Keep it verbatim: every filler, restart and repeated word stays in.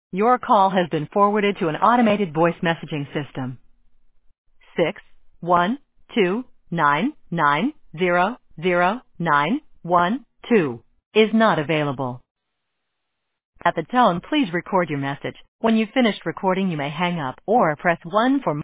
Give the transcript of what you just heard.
Your call has been forwarded to an automated voice messaging system. Six one two nine nine zero zero nine one two is not available. At the tone, please record your message. When you've finished recording, you may hang up or press one for